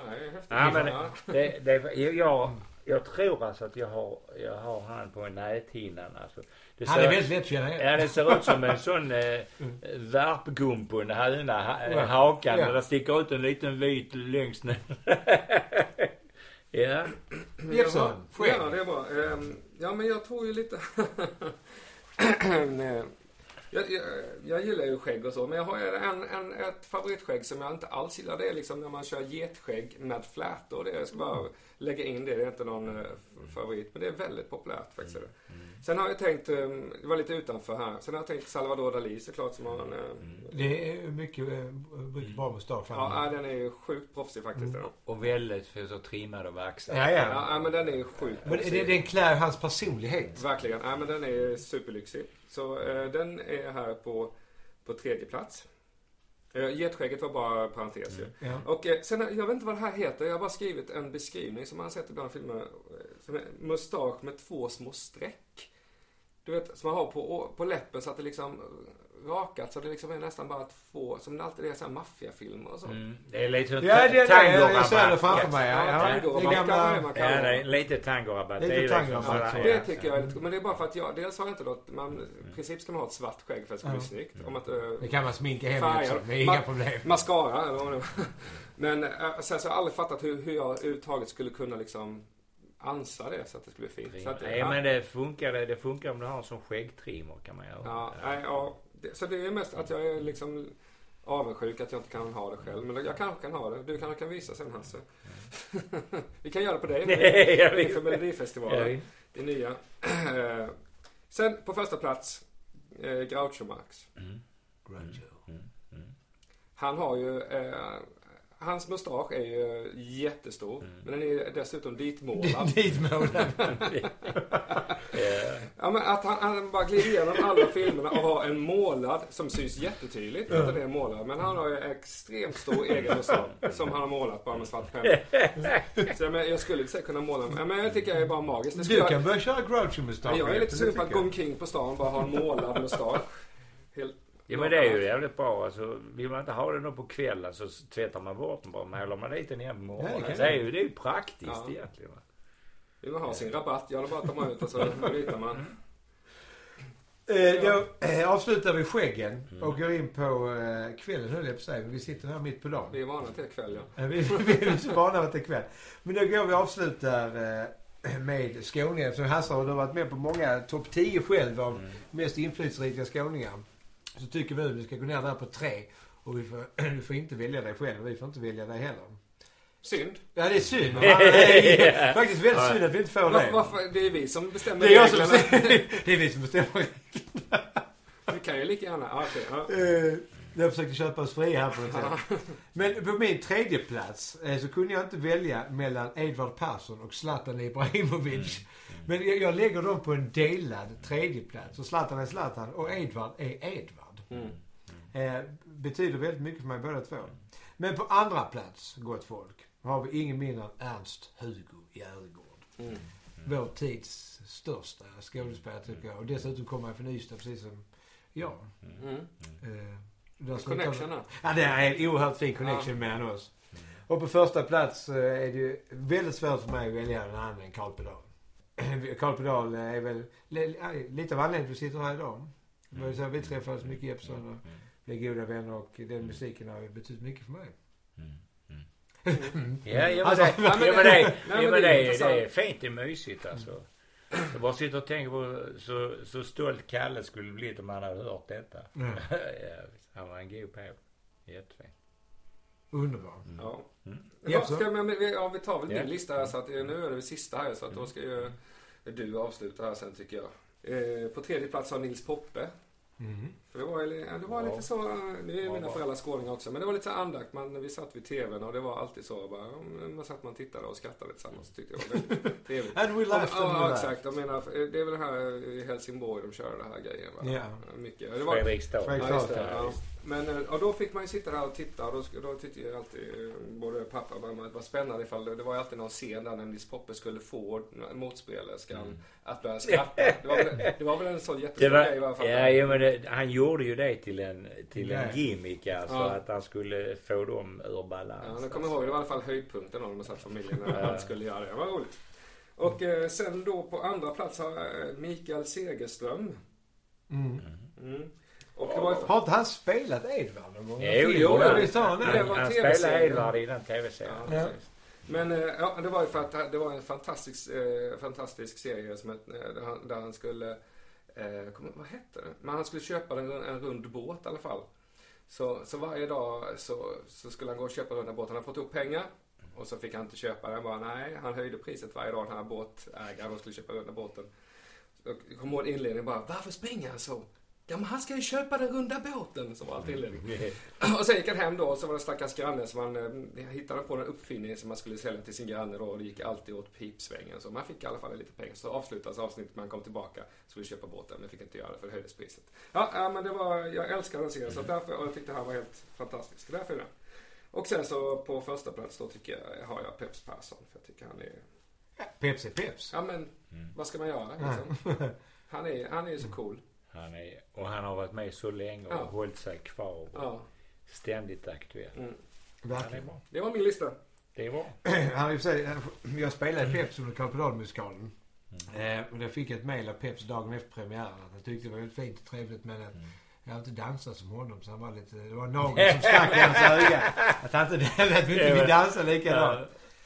hela. Jag tror alltså att jag har han på näthinnan. Alltså, han är väldigt lätt att känna igen. Ja, det ser ut som en sån värpgump på en hakan. Där det sticker ut en liten vit längst ner. Ja. Jeppsson, ja, det är bra. Ja, men jag tror ju lite... Jag gillar ju skägg och så, men jag har ett favoritskägg som jag inte alls gillar. Det är liksom när man kör getskägg med flätor. Jag ska bara lägga in det är inte någon favorit, men det är väldigt populärt faktiskt. Sen har jag tänkt, det var lite utanför här, sen har jag tänkt Salvador Dalí såklart som har en... Det är mycket bra mustasch. Ja, den är ju sjukt proffsig faktiskt. Och väldigt för så trimmad och vaxad. Ja, men den är ju sjukt proffsig. Den klär hans personlighet. Verkligen, men den är superlyxig. Så den är här på tredje plats. Getskägget var bara parentes. Och sen, jag vet inte vad det här heter. Jag har bara skrivit en beskrivning som man har sett ibland filmer. Som är mustasch med 2 små streck. Du vet, som man har på läppen så att det liksom rakat. Så det liksom är nästan bara 2, som det alltid är så här maffiafilmer och så. Det är lite tangorabatt. Jag ser det framför mig. Lite tangorabatt. Det tycker jag är lite, men det är bara för att jag dels har jag inte något, i princip ska man ha ett svart skägg för att det ska bli snyggt. Det kan man sminka hem också, det är inga problem. Mascara eller vad det. Men så jag har aldrig fattat hur jag överhuvudtaget skulle kunna liksom ansa det så att det skulle bli fint. Så att, men det funkar om du har en sån skäggtrimmer kan man göra. Så det är mest att jag är liksom avundsjuk att jag inte kan ha det själv. Men jag kanske kan ha det. Du kan visa sen, Hasse. Vi kan göra det på dig nu. För Melodifestivalen. Det nya. Sen på första plats Groucho Marx. Han har ju... hans mustasch är ju jättestor. Men den är dessutom ditmålad. Ja, men att han bara glider igenom alla filmerna och har en målad som syns jättetydligt att det är målad. Men han har ju extremt stor egen mustasch som han har målat bara med svart penna. Så jag skulle inte säga kunna måla. Men jag tycker det är bara magiskt. Du kan börja köra Groucho mustasch. Jag är lite sugen på att gå omkring på stan och bara ha en målad mustasch. Ja, men det är ju jävligt bra. Alltså, vill man inte ha det då på kvällen så tvättar man bort den bara. Men håller man dit den igen på morgonen. Det är ju praktiskt egentligen. Vill man ha sin rabatt, jag bara tar man ut och så ritar man. Då avslutar vi skäggen och går in på kvällen, höll jag på sig. Vi sitter här mitt på dagen. Vi är vana till kväll, vi är så vana till kväll. Men då går vi avslutar med skåningar. Som Hasse har varit med på många topp 10 själv av mest inflytelserika skåningar. Så tycker vi att vi ska gå ner där på 3. Och du får inte välja dig själv och vi får inte välja dig heller. Synd. Ja, det är synd. Det är faktiskt väldigt synd att vi inte får det. Varför? Det är vi som bestämmer reglerna. Det är vi som bestämmer reglerna. Vi kan ju lika gärna. Jag försökte köpa oss fria här på något sätt. Men på min tredje plats så kunde jag inte välja mellan Edvard Persson och Zlatan Ibrahimovic. Men jag lägger dem på en delad tredje plats. Och Zlatan är Zlatan och Edvard är Edvard. Betyder väldigt mycket för mig båda två. Men på andra plats, gott folk, har vi ingen mindre än Ernst Hugo Järegård. Vår tids största skådespelare tycker jag. Och dessutom kommer han från Ystad precis som jag. Connection. Ja, det är en oerhört fin connection med oss. Och på första plats är det ju väldigt svårt för mig att välja en annan än Carl Pedal. Carl Pedal är väl lite av anledningen att vi sitter här idag. Vi träffades mycket i Epson och blev goda vänner och den musiken har betytt mycket för mig. Ja, men det är fint, det är mysigt alltså. Jag bara sitter och tänker på så stolt Kalle skulle bli om han hade hört detta. Han var en god på. Jättefint. Underbar. Ja. Vi tar väl min lista här så att nu är det sista här så att då ska ju du avsluta här sen tycker jag. På tredje plats har Nils Poppe. För det var lite så, nu är mina föräldrar skåningar också, men det var lite så andakt, vi satt vid tvn och det var alltid så bara, man satt man tittade och skrattade tillsammans, tyckte jag var väldigt trevligt. And we laughed. Ja, exakt. Jag menar, det är väl här i Helsingborg de kör det här grejen va? Ja. Mycket. Fredrikstad. Ja. Men och då fick man ju sitta där och titta och då tyckte jag alltid, både pappa och mamma, det var spännande ifall det var alltid någon scen där när Nils Poppe skulle få motspelerskan att börja skratta. Det var väl en sån jättestor grej i alla fall. Ja, men han gjorde ju det till en gimmick alltså, att han skulle få dem ur balans. Ja, jag kommer ihåg, det var i alla fall höjdpunkten när man satt familjen när han skulle göra det. Det var roligt. Och sen då på andra plats har Mikael Segerström. Och det var har inte han spelat Edvard någon gång? Jo, han spelade Edvard i den tv-serien. Ja. Men det var ju för att det var en fantastisk serie som där han skulle vad hette det? Men han skulle köpa en rund båt i alla fall. Så varje dag så skulle han gå och köpa runda båten. Han hade fått upp pengar och så fick han inte köpa den. Han höjde priset varje dag den här båtägaren och skulle köpa runda båten. Jag kommer ihåg inledningen bara, varför springer han så? Ja, men han ska ju köpa den runda båten, som var allt inledning. Och sen gick han hem då och så var det stackars granne som han hittade på en uppfinning som man skulle sälja till sin granne då, och det gick alltid åt pipsvängen. Så man fick i alla fall lite pengar. Så avslutades avsnittet när han kom tillbaka skulle köpa båten, men fick inte göra det för det höjdes priset. Ja, men det var, jag älskar den serien så därför, och jag tyckte han var helt fantastisk. Därför är det. Och sen så på första plats då tycker jag har jag Peps Persson, för jag tycker han är... Peps är Peps. Ja, men vad ska man göra liksom? Han är så cool. Han har varit med så länge och hållit sig kvar och ständigt aktuell. Det var min lista. Det var. Jag spelade Peps under Carl Pedal-musikalen. Och jag fick ett mejl av Peps dagen efter premiären att han tyckte det var väldigt fint och trevligt, men att jag inte dansade som honom, så han var lite, det var någon som stack i hans öga att han inte vill dansa likadant.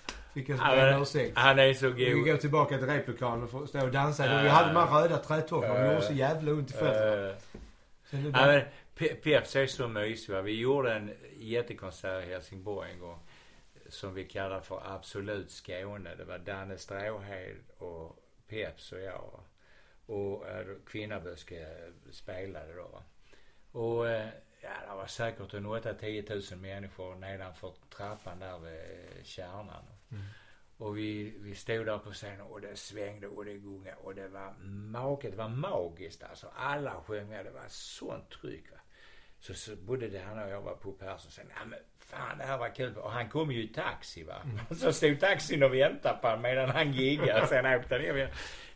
Han är så god. Vi går tillbaka till replokalen och stå och dansa. Vi hade de här röda trätofflor och det gjorde så jävla ont i fötterna. Peps är så mysig. Vi gjorde en jättekonsert i Helsingborg en gång som vi kallar för Absolut Skåne. Det var Danne Stråhed och Peps och jag. Och Kvinnaböske spelade då. Och det var säkert 8-10 000 människor nedanför trappan där vid kärnan. Och vi stod där på scenen och det svängde och det gungade och det var magiskt alltså. Alla sjöng med, det var sånt tryck va. Så både det han och jag var på Persson och sen, ja men fan det här var kul. Och han kom ju i taxi va. Så stod taxin och väntade på honom medan han giggade. Sen åkte ner.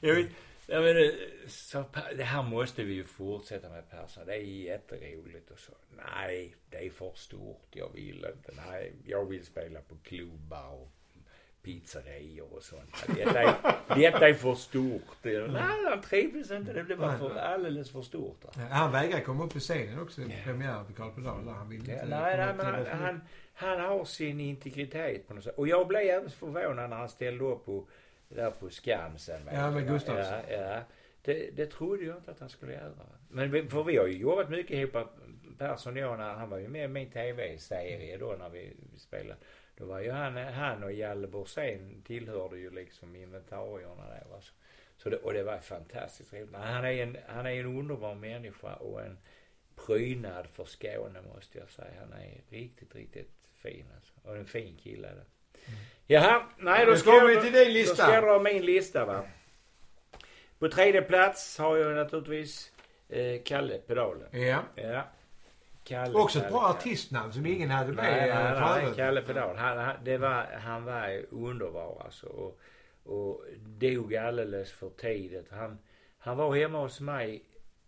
Det här måste vi ju fortsätta med Persson. Det är jätteroligt och så. Nej, det är för stort. Jag vill inte. Nej, jag vill spela på klubbar och pizzerior och sånt. Detta är för stort. Nej, han trivs inte. Det blev bara alldeles för stort. Han vägrar komma upp på scenen också i premiären på Carl Pedal. Han vill inte. Nej, men han har sin integritet på något sätt. Och jag blev även förvånad när han ställde upp där på Skansen. Med Gustafsson. Ja. Det trodde jag inte att han skulle göra. Men för vi har ju jobbat mycket ihop, Persson och jag, när han var ju med i min tv-serie då när vi spelade. Då var ju han och Jalle Borsén tillhörde ju liksom inventarierna där. Och det var fantastiskt roligt. Han är en underbar människa och en prydnad för Skåne måste jag säga. Han är riktigt, riktigt fin alltså. Och en fin kille där. Jaha, nej då ska vi till din lista. Då ska jag dra min lista va. På 3:e plats har jag naturligtvis Kalle Pedalen. Ja. Kalle, också ett bra artistnamn som ingen hade med. Nej, Kalle Pedal. Han var underbar alltså. Och dog alldeles för tidigt. Han var hemma hos mig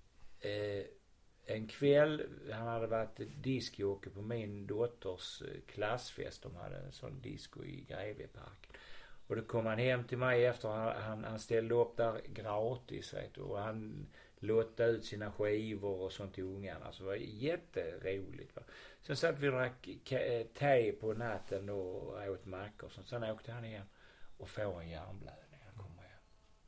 en kväll. Han hade varit discjockey på min dotters klassfest. De hade en sån disco i Greveparken. Och då kom han hem till mig efter han ställde upp där gratis vet du, och han lottade ut sina skivor och sånt till ungarna. Så det var jätteroligt va. Sen satt vi och drack te på natten och åt mackor. Sen åkte han hem och får en hjärnblödning. Han kom hem.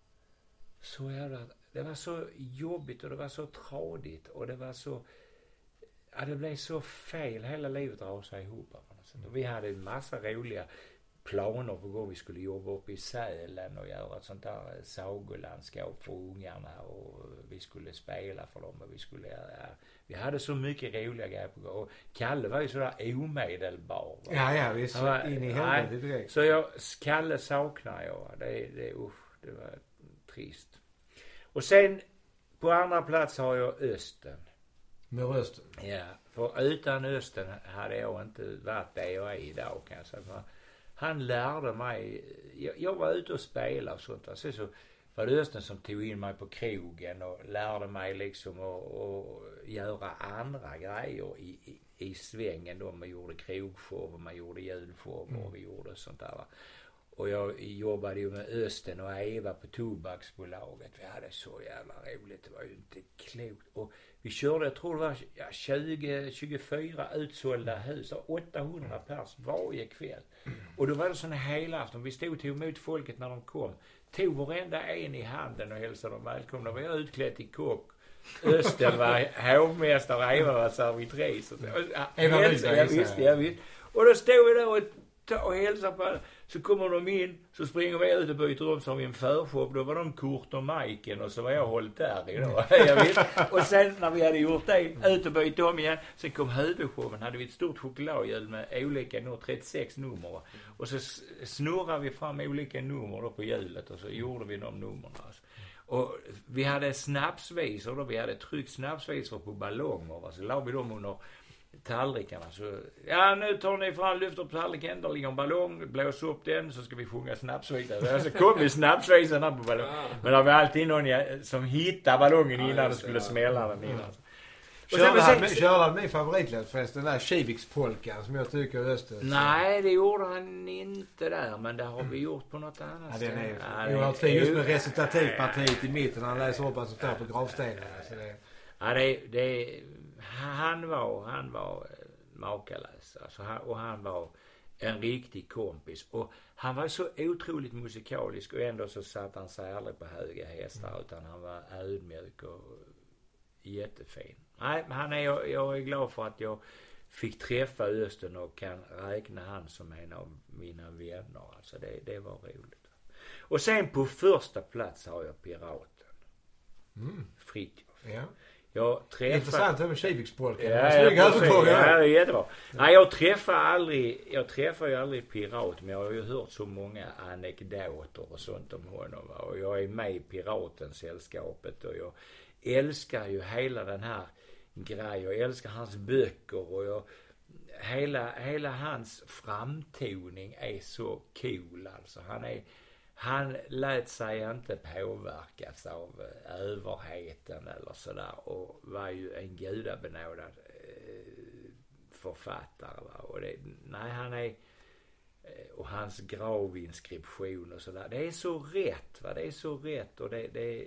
Så jävla, det var så jobbigt och det var så tradigt och det var så, ja det blev så fel. Hela livet drar sig ihop. Och vi hade en massa roliga planer på hur vi skulle jobba upp i Sälen och göra ett sånt där sagolandskap för ungarna och vi skulle spela för dem och vi hade så mycket roliga grejer på gång. Och Kalle var ju sådär omedelbar. Va? Ja, vi så in i helvete direkt. Så Kalle saknar jag. Det var trist. Och sen på andra plats har jag Östen. Med rösten? Ja, för utan Östen hade jag inte varit där jag är idag kan jag säga. Han lärde mig, jag var ute och spelade och sånt. Alltså, så var det Östen som tog in mig på krogen och lärde mig liksom att göra andra grejer i svängen då. Man gjorde krogshow och man gjorde julshow och vi gjorde sånt där. Va? Och jag jobbade ju med Östen och Eva på Tobaksbolaget. Vi hade så jävla roligt, det var ju inte klokt. Och vi körde, jag tror det var 20-24 utsålda hus, 800 pers varje kväll. Och då var det sån här helafton, vi stod och tog emot folket när de kom. Tog varenda en i handen och hälsade dem välkomna. Då var jag utklädd i kock. Östen var hovmästare och Eva var servitris. Jag visst. Och då stod vi där och hälsade på alla. Så kommer de in, så springer vi ut och byter om som i en förshop. Då var de Kurt och Majken och så var jag hållit där idag. Och sen när vi hade gjort det, ut och byter om igen. Sen kom huvudshowen, hade vi ett stort chokladhjul med olika 36 nummer. Och så snurrade vi fram olika nummer då på hjulet och så gjorde vi de nummerna. Alltså. Och vi hade snapsvisor då, vi hade tryckt snapsvisor på ballonger. Så la vi dem under tallrikarna. Så, ja nu tar ni fram, lyfter på tallriken, där ligger en ballong, blåser upp den, så ska vi sjunga snapsvisor. Så kom vi snapsvisorna på ballongen. Men det var alltid någon som hittade ballongen innan det skulle smälla den innan. Körde min favoritlåt förresten, den där Kiviks-polkan som jag tycker är Östen. Nej, det gjorde han inte där, men det har vi gjort på något annat sätt. Det är just med recitativpartiet i mitten, han läser upp alltså står på gravstenen. Han var makalös. Alltså han var en riktig kompis. Och han var så otroligt musikalisk och ändå så satt han sig aldrig på höga hästar utan han var ödmjuk och jättefin. Nej, men jag är glad för att jag fick träffa Östen och kan räkna han som en av mina vänner. Alltså det var roligt. Och sen på första plats har jag Piraten. Fritjof. Ja. Intressant med Kivikspolken. Ja, det är jättebra. Nej, jag träffar ju aldrig Pirat, men jag har ju hört så många anekdoter och sånt om honom. Och jag är med i Piratens sällskapet och jag älskar ju hela den här grejen. Jag älskar hans böcker och hela hans framtoning är så cool. Alltså han lät sig inte påverkas av överheten eller sådär och var ju en gudabenådad författare. Va? Och han är och hans gravinskription och sådär. Det är så rätt, va? Det är så rätt och det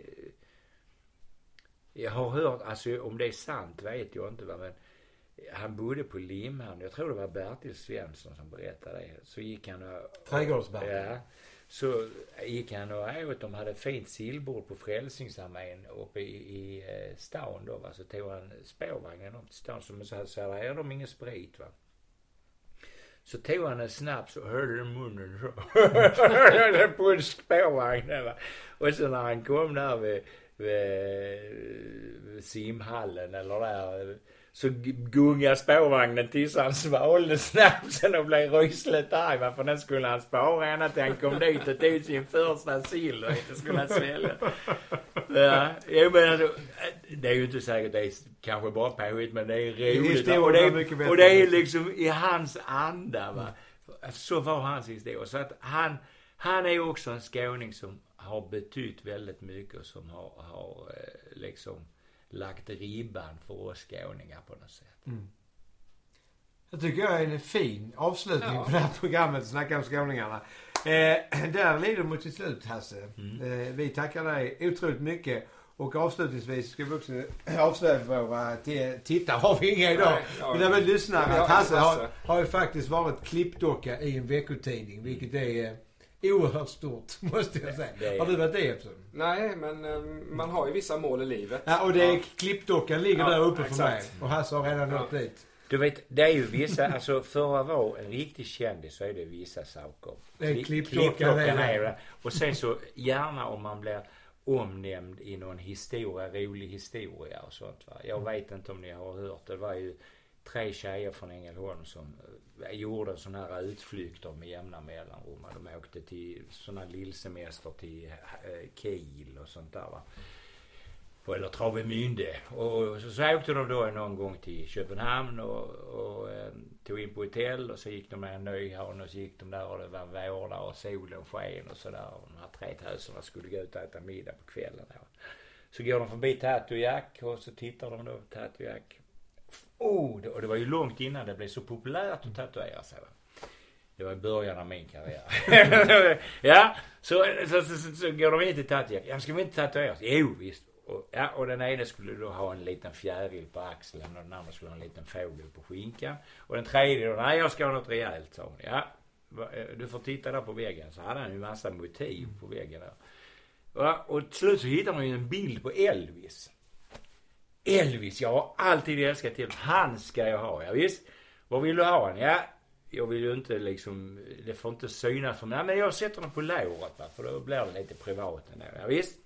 jag har hört, alltså om det är sant vet jag inte, va? Men han bodde på Limhamn. Jag tror det var Bertil Svensson som berättade det. Så gick han och Trädgårdsberg. Ja. Så gick han och åt, de hade fint sillbord på Frälsningsarmén uppe i stan då, va? Så tog han spårvagnen upp till stan, som så här är de ingen sprit, va? Så tog han en snaps och hörde den munnen så. På spårvagnen, va? Och så när han kom där simhallen eller där. Så gungar spårvagnen tills han svalde snapsen och blev rysligt arg. För den skulle han spara ända till han kom dit och tog sin första sill och inte skulle han svälja. Ja, men alltså, det är ju inte säkert det är kanske bara påhitt, men det är roligt. Och det är liksom i hans anda, va. Så var hans historia. Så att han är också en skåning som har betytt väldigt mycket och som har liksom lagt ribban för oss skåningar på något sätt. Jag tycker jag är en fin avslutning på det här programmet, Snacka om skåningarna. Där lider mot sitt slut, Hasse. Vi tackar dig otroligt mycket. Och avslutningsvis ska vi också avslöja för våra tittare. Har vi inga idag. Men när vi lyssnar att Hasse har ju faktiskt varit klippdocka i en veckotidning. Vilket är oerhört stort, måste jag säga. Har du varit det också? Nej, men man har ju vissa mål i livet. Ja, och det är klippdockan ligger där uppe för mig. Och Hasse har redan nått dit. Du vet, det är ju vissa, alltså för att vara en riktig kändis så är det vissa saker. Det är klippdockan är det. Och sen så gärna om man blir omnämnd i någon rolig historia och sånt, va. Jag vet inte om ni har hört, det var ju 3 tjejer från Ängelholm som gjorde sån här utflykter med jämna mellanrum. De åkte till såna lillsemester till Kiel och sånt där, va. Eller Travemünde. Och så åkte de då någon gång till Köpenhamn och tog in på hotell och så gick de med Nyhavn och så gick de där och det var vårda och solen sken och sådär. Och de här 3 töserna skulle gå ut och äta middag på kvällen. Så går de förbi Tattoo Jack och så tittar de då på Tattoo Jack. Och det var ju långt innan det blev så populärt att tatuera sig, va? Det var i början av min karriär. Ja, så går de in till Tattoo Jack. Ja, ska vi inte tatuera sig? Jo, visst. Och den ena skulle då ha en liten fjäril på axeln och den andra skulle ha en liten fågel på skinkan. Och den tredje då, nej jag ska ha något rejält, sa hon. Ja, du får titta där på väggen. Så hade han ju en massa motiv på väggen där. Och till slut så hittade man ju en bild på Elvis. Elvis, jag har alltid älskat till. Han ska jag ha, ja visst. Vad vill du ha han? Ja, jag vill ju inte liksom, det får inte synas för mig. Nej, men jag sätter den på låret, va, för då blir det lite privat ändå. Ja visst.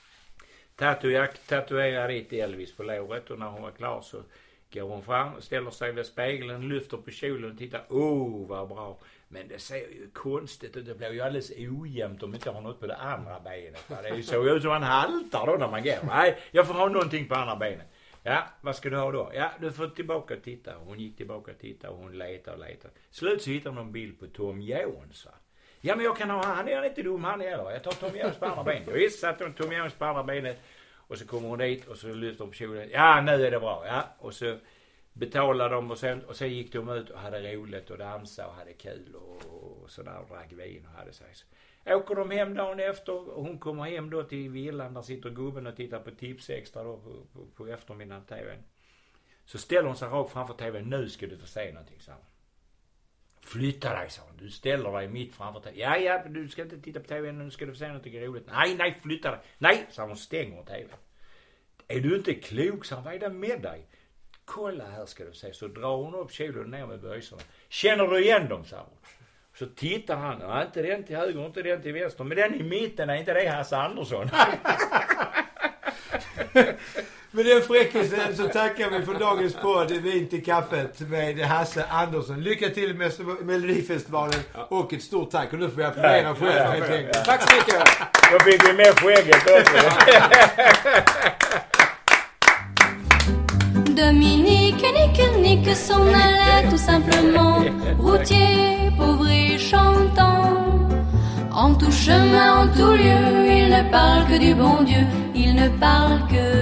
Jag tatuerar dit Elvis på låret och när hon var klar så går hon fram och ställer sig vid spegeln, lyfter på kjolen och tittar. Vad bra. Men det ser ju konstigt och det blir ju alldeles ojämnt om inte har något på det andra benet. Va? Det är ju så ut som man haltar då när man går. Nej, jag får ha någonting på andra benet. Ja, vad ska du ha då? Ja, du får tillbaka och titta. Hon gick tillbaka och tittade och hon letade. Slut så hittar hon en bild på Tom Jones, va? Ja, men jag kan ha, han är inte dum han heller. Jag tar Tom Jones på andra benet. Visst, satt hon Tom Jones på andra benet. Och så kommer hon dit och så lyfter hon på kjolen. Ja, nu är det bra. Ja, och så betalade de och sen gick de ut och hade roligt och dansade och hade kul och sådär och drack vin och hade sig. Så åker de hem dagen efter och hon kommer hem då till villan. Där sitter gubben och tittar på Tips Extra då på eftermiddagen tvn. Så ställer hon sig rakt framför tvn. Nu ska du få se någonting, sa hon. Flytta dig, sa hon. Du ställer dig mitt framför tvn. Ja, du ska inte titta på tvn. Nu ska du få se någonting roligt. Nej, flytta dig. Nej, sa hon, stänger tvn. Är du inte klok, sa hon. Vad är det med dig? Kolla här ska du se. Så drar hon upp kjolen ner med böjsorna. Känner du igen dem, sa hon. Så tittar han. Ja, inte den till höger, inte den till vänster. Men den i mitten är inte det Hasse Andersson. Med den fräckisen så tackar vi för dagens podd Vin till kaffet med Hasse Andersson. Lycka till med Melodifestivalen och ett stort tack. Och nu får vi applådera själv helt enkelt. Tack så mycket. Då fick vi med skägget också. Dominique, nique, s'en allait tout simplement. Routier, pauvre et chantant. En tout chemin, en tout lieu, il ne parle que du bon Dieu. Il ne parle que